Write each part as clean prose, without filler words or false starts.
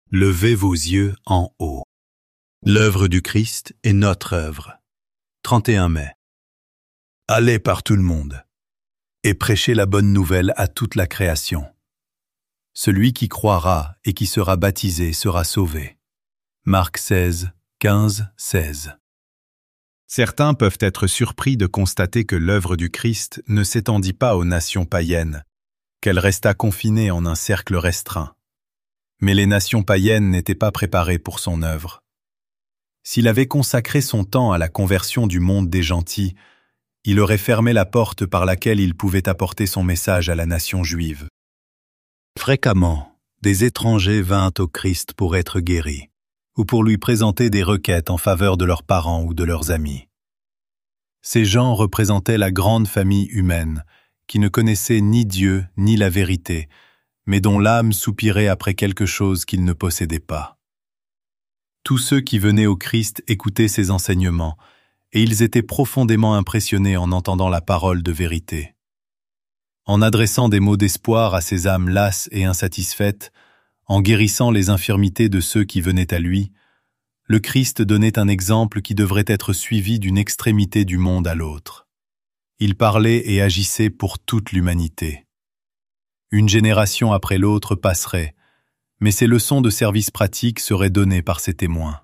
Levez vos yeux en haut. L'œuvre du Christ est notre œuvre. 31 mai. Allez par tout le monde et prêchez la bonne nouvelle à toute la création. Celui qui croira et qui sera baptisé sera sauvé. Marc 16, 15, 16. Certains peuvent être surpris de constater que l'œuvre du Christ ne s'étendit pas aux nations païennes, qu'elle resta confinée en un cercle restreint. Mais les nations païennes n'étaient pas préparées pour son œuvre. S'il avait consacré son temps à la conversion du monde des gentils, il aurait fermé la porte par laquelle il pouvait apporter son message à la nation juive. Fréquemment, des étrangers vinrent au Christ pour être guéris, ou pour lui présenter des requêtes en faveur de leurs parents ou de leurs amis. Ces gens représentaient la grande famille humaine, qui ne connaissait ni Dieu ni la vérité, mais dont l'âme soupirait après quelque chose qu'ils ne possédaient pas. Tous ceux qui venaient au Christ écoutaient ses enseignements, et ils étaient profondément impressionnés en entendant la parole de vérité. En adressant des mots d'espoir à ces âmes lasses et insatisfaites, en guérissant les infirmités de ceux qui venaient à lui, le Christ donnait un exemple qui devrait être suivi d'une extrémité du monde à l'autre. Il parlait et agissait pour toute l'humanité. Une génération après l'autre passerait, mais ses leçons de service pratique seraient données par ses témoins.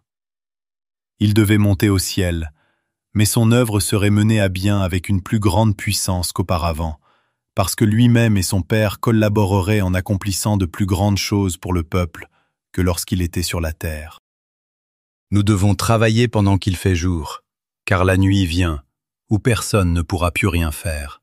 Il devait monter au ciel, mais son œuvre serait menée à bien avec une plus grande puissance qu'auparavant, parce que lui-même et son Père collaboreraient en accomplissant de plus grandes choses pour le peuple que lorsqu'il était sur la terre. Nous devons travailler pendant qu'il fait jour, car la nuit vient, où personne ne pourra plus rien faire.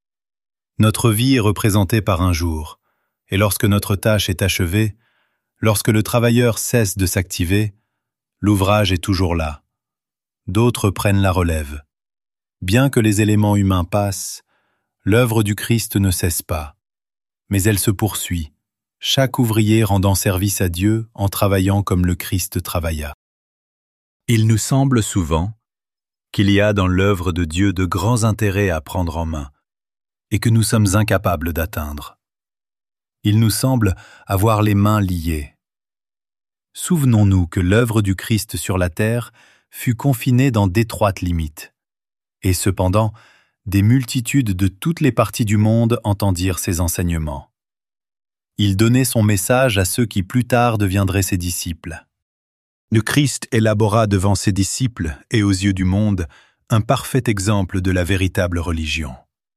Notre vie est représentée par un jour, et lorsque notre tâche est achevée, lorsque le travailleur cesse de s'activer, l'ouvrage est toujours là. D'autres prennent la relève. Bien que les éléments humains passent, l'œuvre du Christ ne cesse pas, mais elle se poursuit, chaque ouvrier rendant service à Dieu en travaillant comme le Christ travailla. Il nous semble souvent qu'il y a dans l'œuvre de Dieu de grands intérêts à prendre en main, et que nous sommes incapables d'atteindre. Il nous semble avoir les mains liées. Souvenons-nous que l'œuvre du Christ sur la terre fut confinée dans d'étroites limites, et cependant, des multitudes de toutes les parties du monde entendirent ses enseignements. Il donnait son message à ceux qui plus tard deviendraient ses disciples. Le Christ élabora devant ses disciples et aux yeux du monde un parfait exemple de la véritable religion.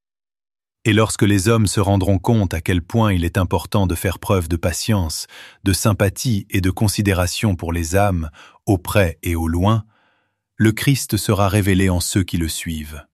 Et lorsque les hommes se rendront compte à quel point il est important de faire preuve de patience, de sympathie et de considération pour les âmes, au près et au loin, le Christ sera révélé en ceux qui le suivent.